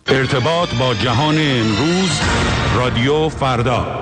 ارتباط با جهان امروز، رادیو فردا.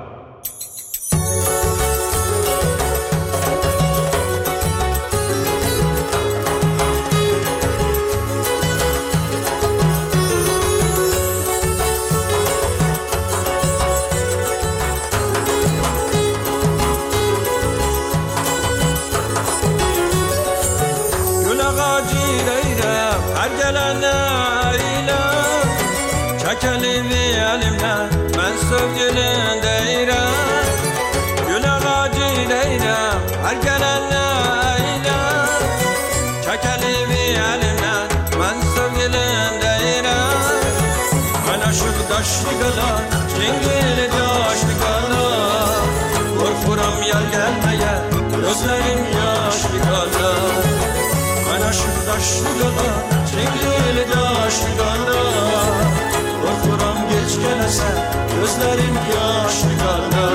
Gözlerim yaşlı kaldı.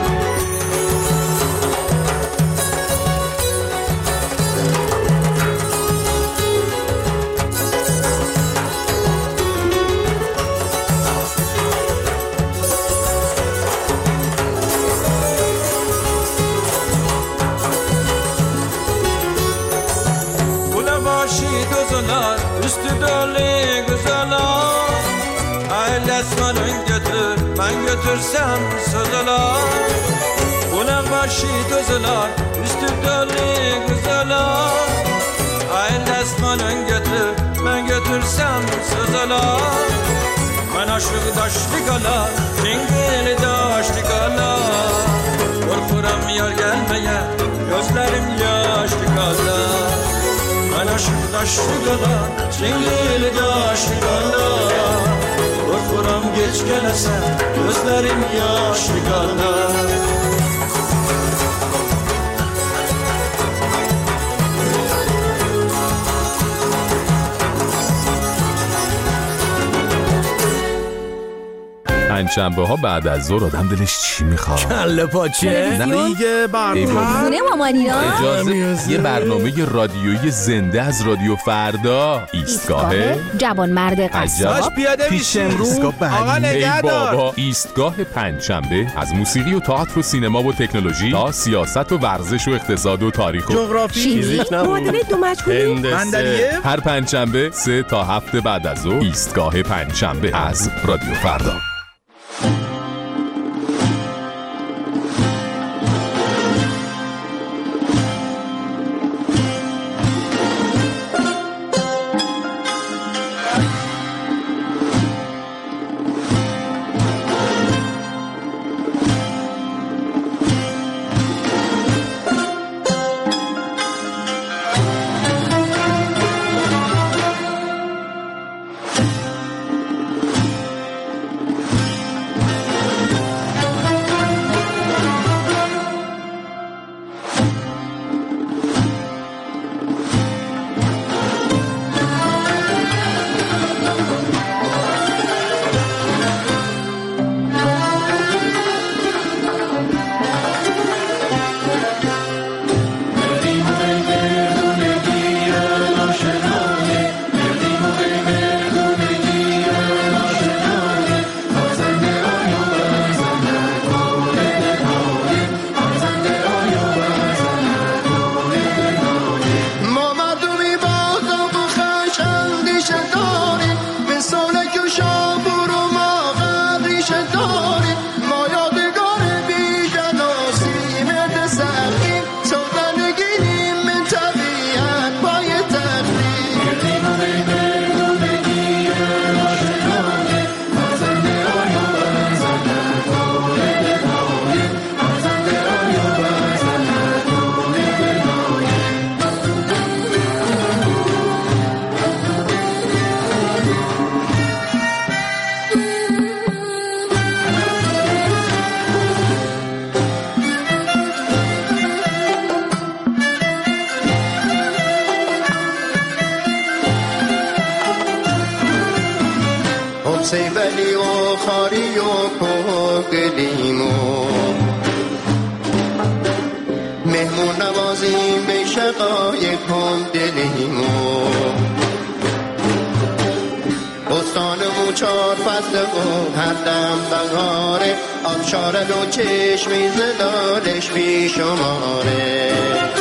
Bu ne başı gözler, üstü dolu güzeller. Ailesinin götür, ben götürsem sözler. Bu ne başı gözler, üstü dolu güzeller. Ailesinin götür, ben götürsem sözler. Ben aşık daşlı kala, cingili daşlı kala. Korkuram yar gelmeye, gözlerim yaşlı kala. Ben aşık daşlı kala, cingili daşlı kala. Korkuram geç gelesen, gözlerim yaşlı kaldı. پنجشنبه ها بعد از ظهر آدم دلش چی میخواد؟ کله پاچه؟ نه دیگه خونه مامانینا. اجازه یه برنامه رادیویی زنده از رادیو فردا. ایستگاه جوانمرد قصاب. پیاده میشیم آقا نگهدار. بابا ایستگاه پنجشنبه از موسیقی و تئاتر و سینما و تکنولوژی تا سیاست و ورزش و اقتصاد و تاریخ و جغرافی، فیزیک، معادله دو مجهولی، هندسه. هر پنجشنبه 3 تا 7 بعد از ظهر ایستگاه پنجشنبه از رادیو فردا. سیبلی و خاری و کوکلیمو مهمون نوازیم به شقای کن دلیمو بستانمون چار فصل و هر دم بهاره آبشار دو چشمی زدالش بی شماره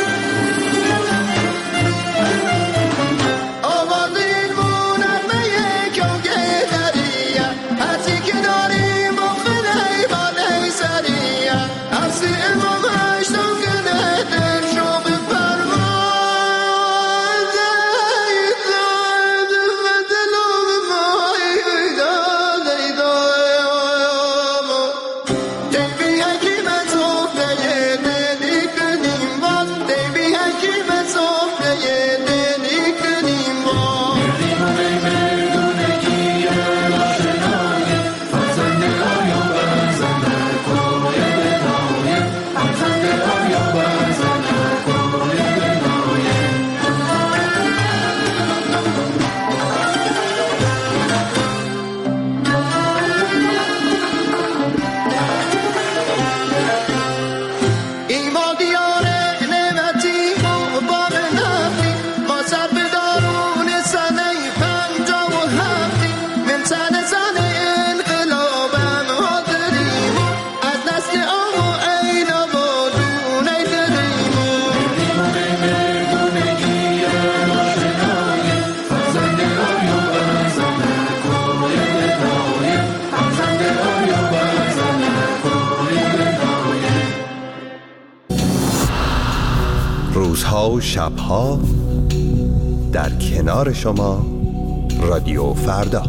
روزها و شبها در کنار شما رادیو فردا.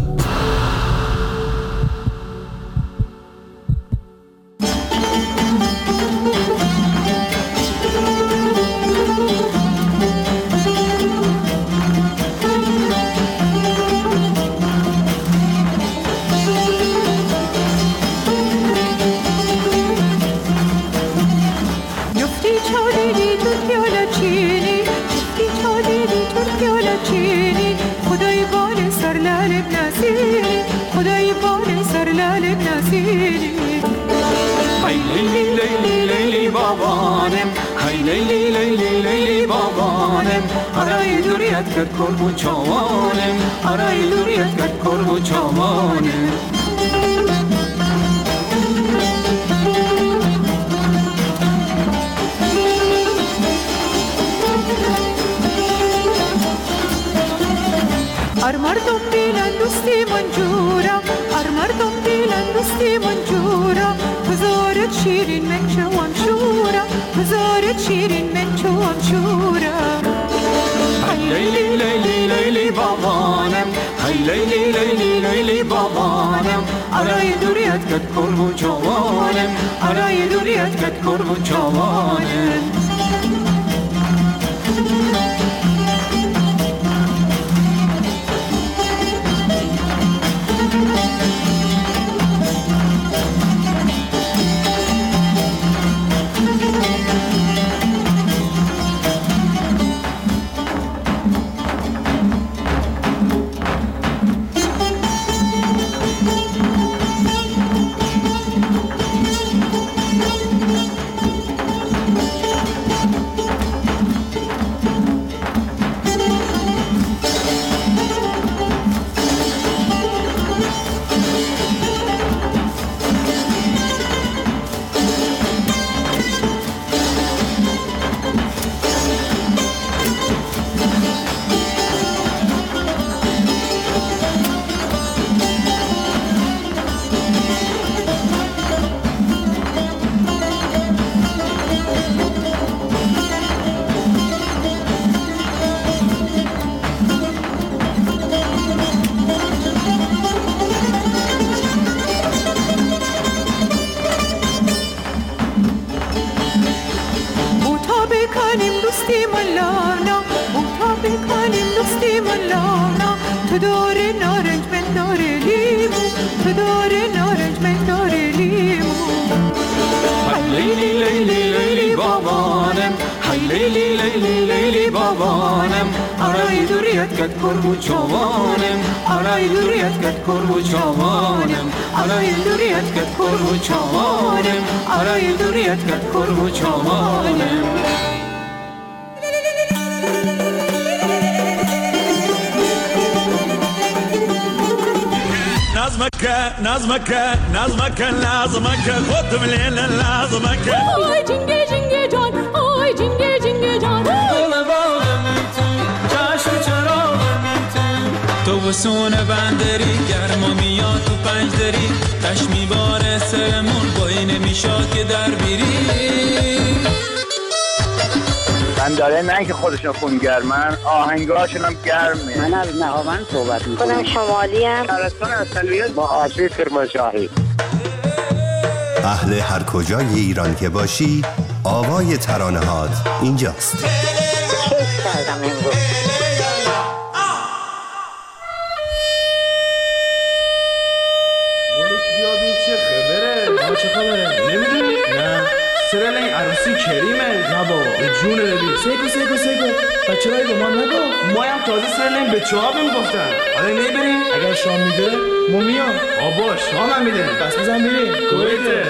کرد چاوانم آرای دوریت کرد چاوانم مردم بیلن دوستی منجورا مردم بیلن دوستی منجورا بزارت شیرین من چوام شورا بزارت شیرین من چوام شورا لیلی لیلی لیلی بابانم های لیلی لیلی لیلی بابانم آرای دوریت کرد چاوانم آرای دوریت کرد چاوانم نظمك خودم لیل نظمک آی جنگه جنگه جان آی جنگه جنگه جان گل باغم تو چشم چراغم تو بسون بندری گرما میاد تو پنج دری تش میباره سرمون بایی نمیشاد که در بیری من داره نه که خودشون خونگرمن آهنگاشون هم گرمه. من از نهاوند صحبت میکنم. خودم شمالی ام. شهرستان اصلیت با آشی کرمانشاهی. اهل هر کجای ایران که باشی آوای ترانه‌هات اینجاست. کیف کردم امروز. مولک بیا بین چه خبره؟ چه خبره؟ نمیدونی؟ نه. سرال این عروسی کریمه؟ نه بابا به جون ردی. سیگو بچه رای با من نگو. ما هم تازه سرال این بچه ها بهم گفتن. حالا نمیبریم؟ اگر شام میده ما میام. آبا شام هم میده. بس بزن بریم. کویته.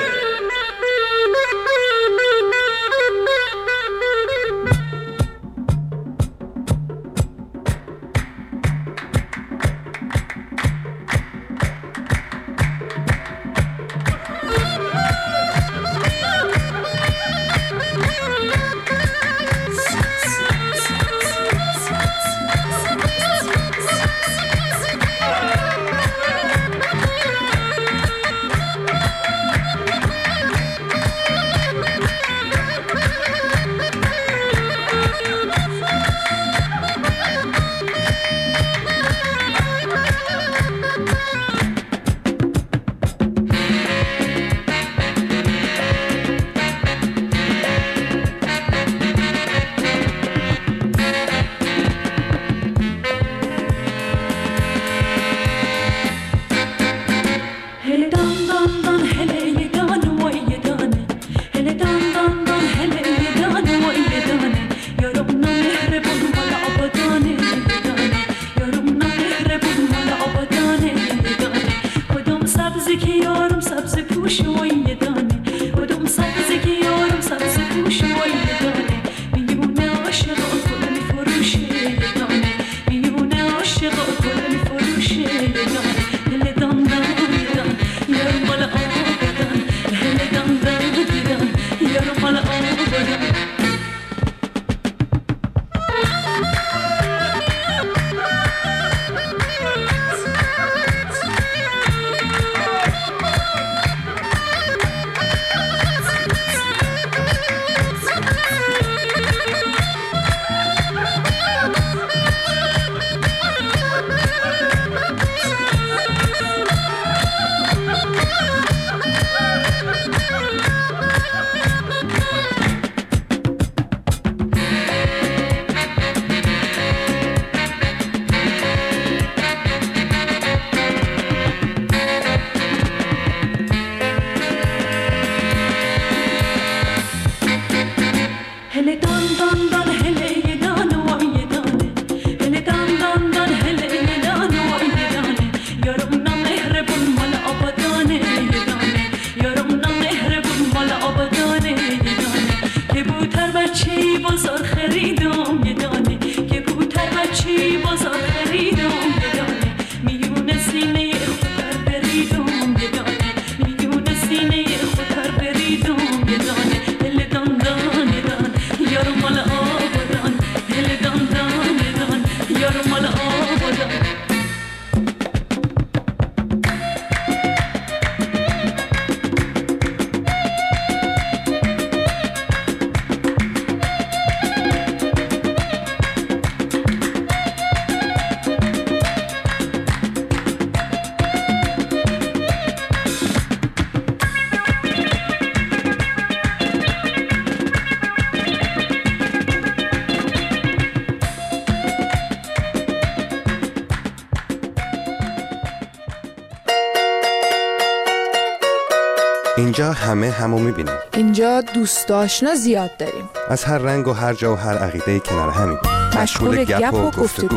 اینجا همه همو میبینیم. اینجا دوست آشنا زیاد داریم. از هر رنگ و هر جا و هر عقیده کنار همین. مشغول گپ و گفتگو.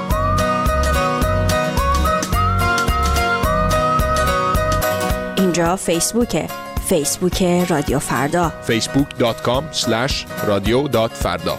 اینجا فیسبوک رادیو فردا. facebook.com/radio.farda.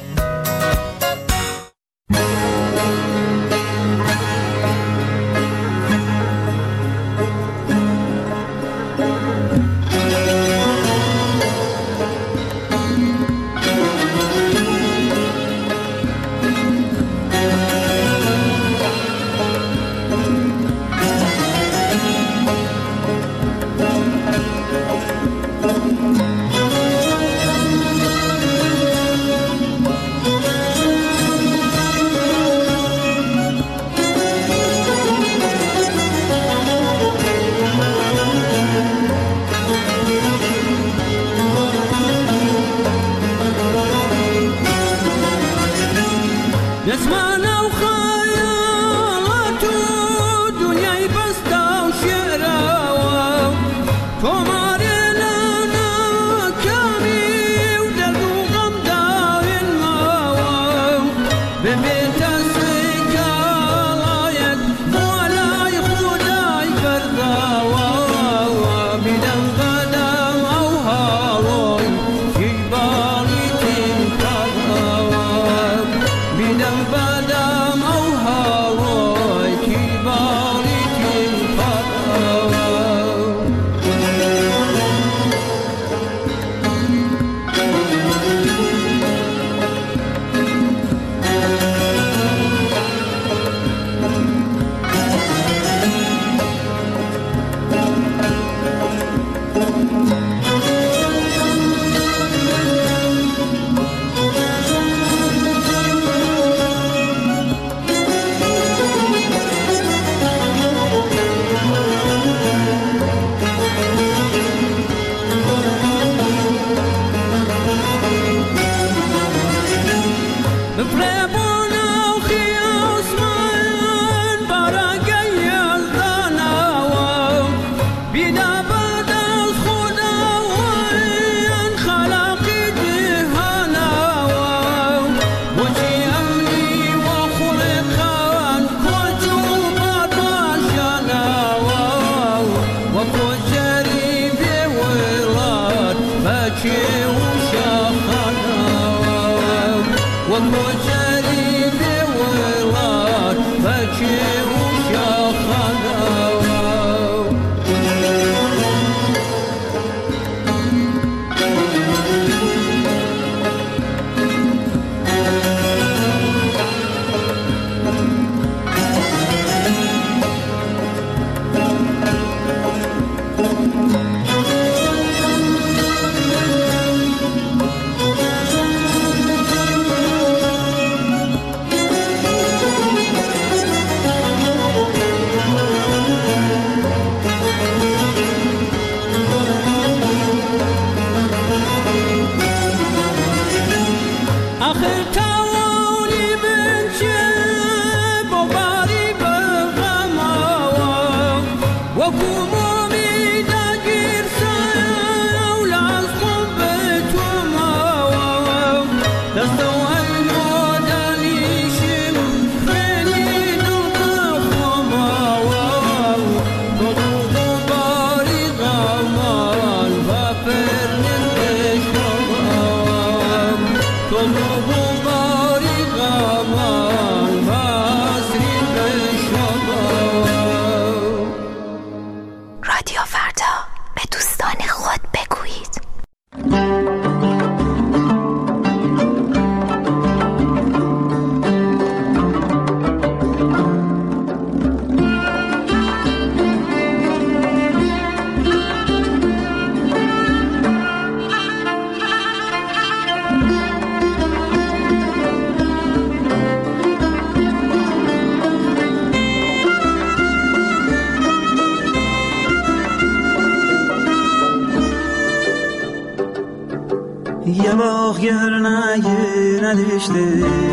یه باغ گرنگی نداشته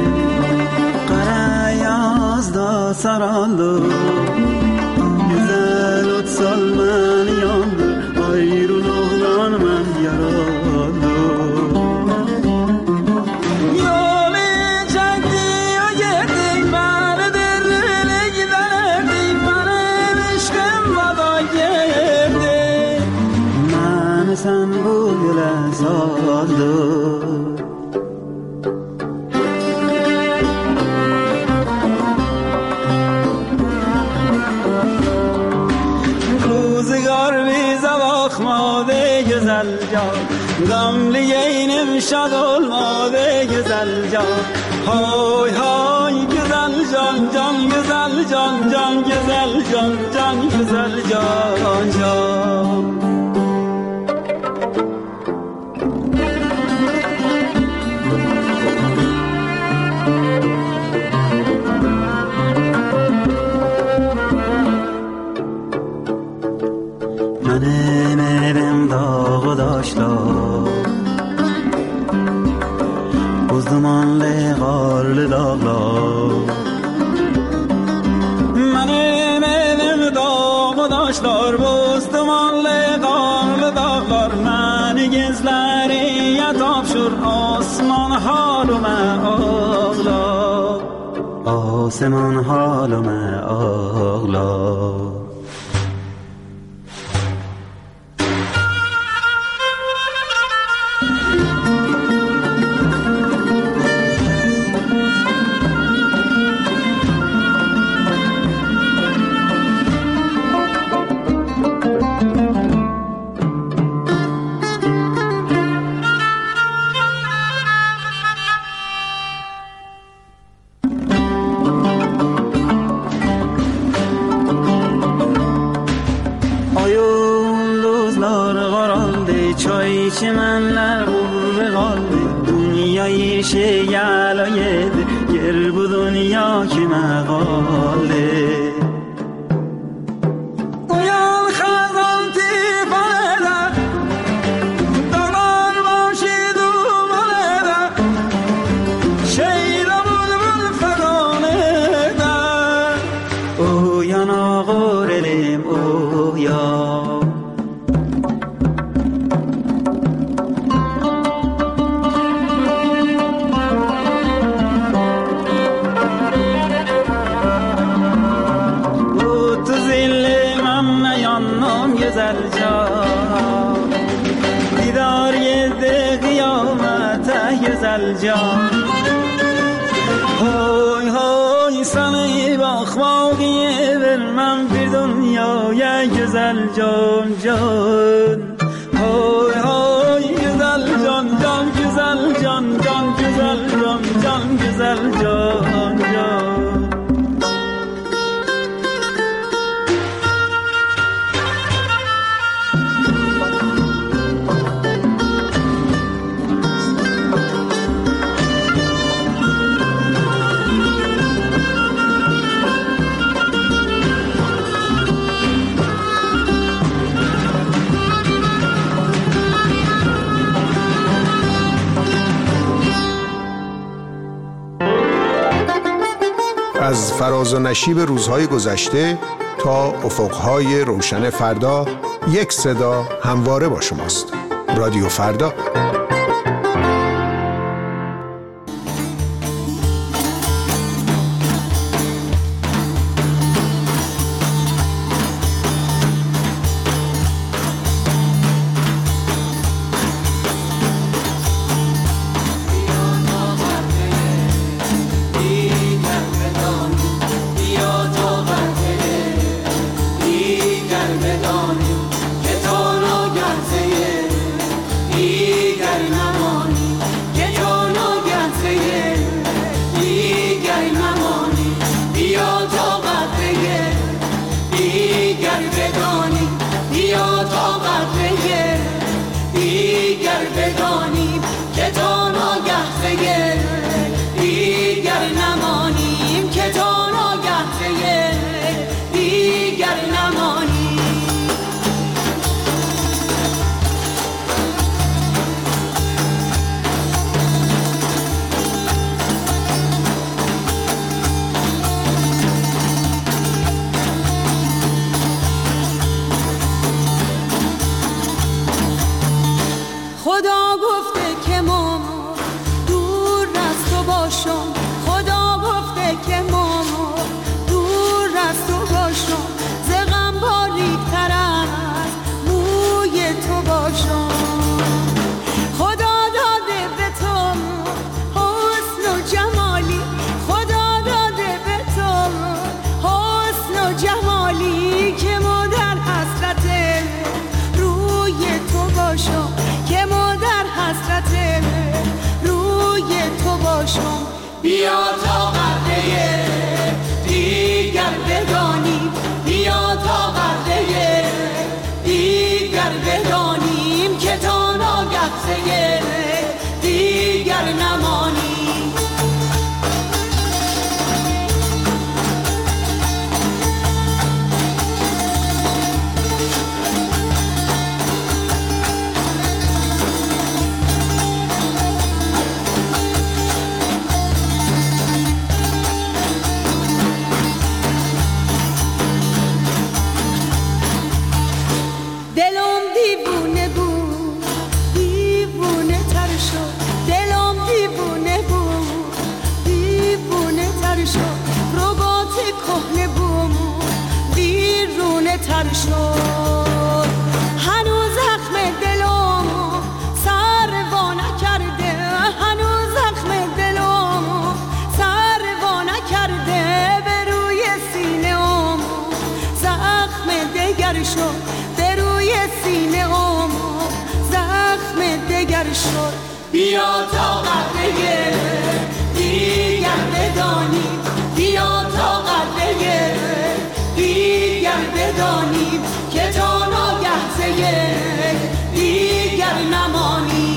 قره یازده سرالو güzel ot salman yandı ayrıl oğlan men yaralı yolu çekti o gitti beni derine giderdi benim işkim vada girdi beni sen bu güle saldı güzel can gamli yeğenim şad olmadı güzel can hay hay güzel can can güzel can can güzel can can güzel can can Uzmanlı karlı dağlar Benim elim dağ daşlar Uzmanlı karlı dağlar Beni gizleriye tapşır Osman halıme ağlar Osman halıme ağlar çimenler vurdu kaldı dünyayı şeyala yedi yer bu dünya kime kaldı uyan kazan tifanede dağlar başı dumanede şeyla bulbul feganede uyan ağır elim uyan güzel can Didar yedi kıyamete güzel can جان bir dünyaya güzel can can hay hay güzel can can güzel can can güzel can can güzel can can از فراز و نشیب روزهای گذشته تا افقهای روشن فردا، یک صدا همواره با شماست. رادیو فردا. بیا تا قطره دیگر بدانیم بیا تا قطره دیگر بدانیم که تا ناگه دیگر نمانیم هنوز زخم دلمو سر وا نکرده هنوز زخم دلمو سر وا نکرده به روی سینه‌ام زخم دگر شد به روی سینه‌ام زخم دگر شد بیا تا قطره دیگر بدانیم بیا تا قطره دیگر بدانیم که تا ناگه دیگر نمانیم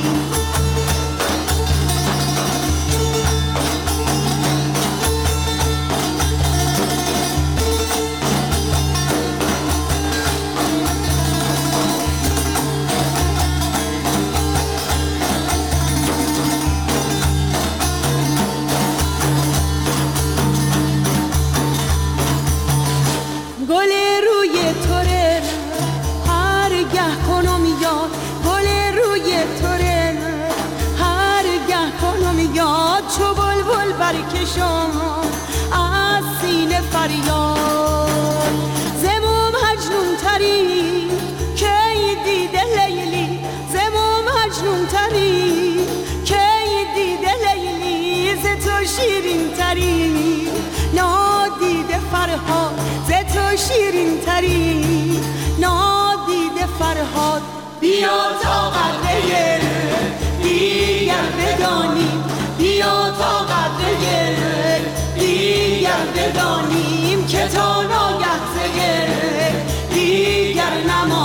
گل روی توره هر گه کنم یاد گل روی توره هر گه کنم یاد چو بلبل برکشم از سینه فریاد زمو مجنون تری کی دیده لیلی زمو مجنون تری کی دیده لیلی ز تو شیرین تری نادیده فرهاد ز تو شیرین هات بیا تا قدر دیگر بدانیم بیا تا قدر دیگر بدانیم که تا ناگه دیگر نما